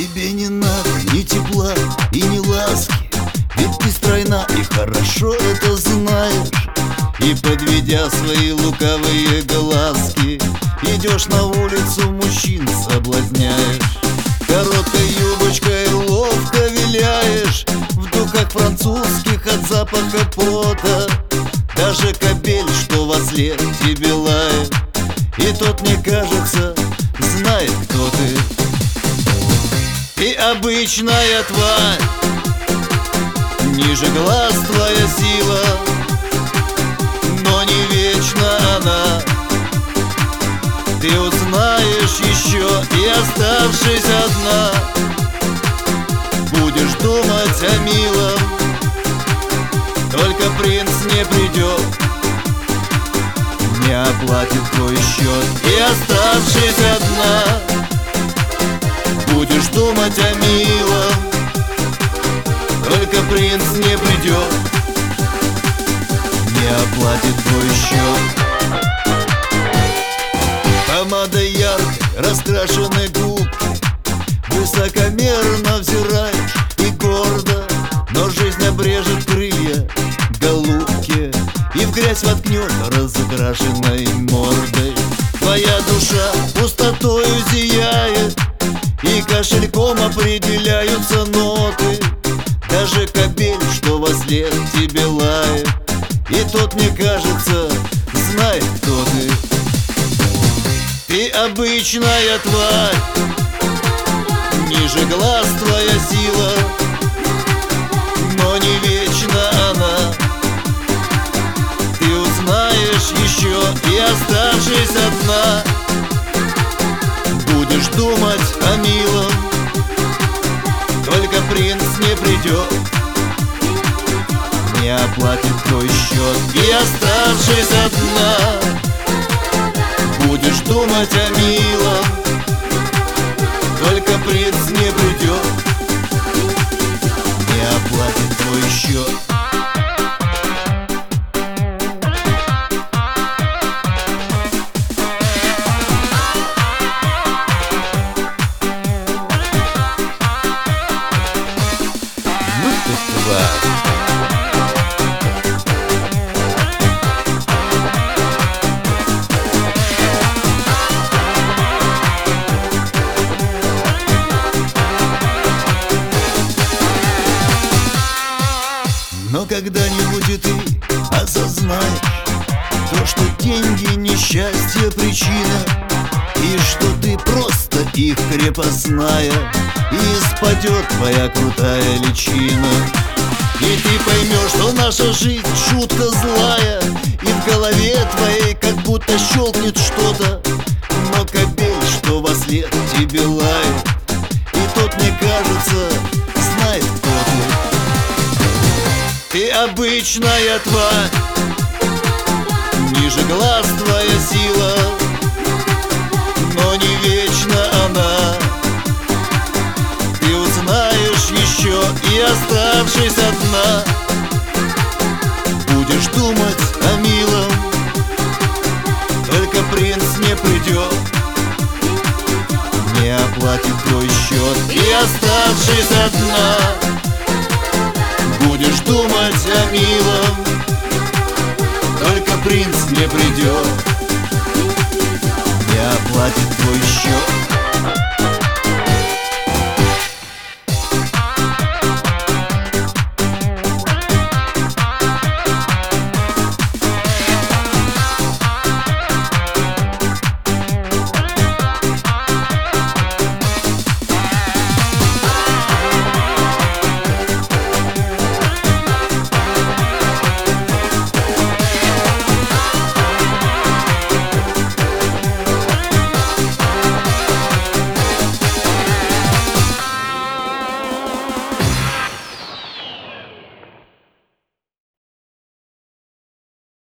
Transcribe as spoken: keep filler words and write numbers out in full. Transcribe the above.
Тебе не надо ни тепла и ни ласки, ведь ты стройна и хорошо это знаешь. И подведя свои лукавые глазки, идешь на улицу, мужчин соблазняешь. Короткой юбочкой ловко виляешь в духах французских от запаха пота. Даже кобель, что вослед тебе лает, и тот, мне кажется, знает, кто ты. Ты обычная тварь, ниже глаз твоя сила, но не вечна она. Ты узнаешь еще и, оставшись одна, будешь думать о милом. Только принц не придет, не оплатит твой счет, и, оставшись одна, будешь думать о милом. Только принц не придет, не оплатит твой счет. Помадой яркой раскрашены губки, высокомерно взираешь и гордо, но жизнь обрежет крылья голубки и в грязь воткнет разукрашенной мордой. Твоя душа пустотою зияет, и кошельком определяются ноты. Даже кобель, что вослед тебе лает, и тот, мне кажется, знает, кто ты. Ты обычная тварь, ниже глаз твоя сила, но не вечна она. Ты узнаешь еще и, оставшись одна, будешь думать о милом. Только принц не придет, не оплатит твой счет, и, оставшись одна, будешь думать о милом. Только принц не придет, не оплатит твой счет. Но когда-нибудь и ты осознаешь то, что деньги несчастья причина, и что ты просто их крепостная, и спадет твоя крутая личина. И ты поймешь, что наша жизнь шутка злая, и в голове твоей как будто щелкнет что-то. Но кобель, что вослед тебе лает, и тот, мне кажется, знает, кто ты. Ты обычная тварь, ниже глаз твоя сила, но не вечна она. Ты узнаешь еще и, оставшись одна, будешь думать о милом. Только принц не придет, не оплатит твой счет, и, оставшись одна, будешь думать о милом. Только принц не придет, не оплатит твой счет.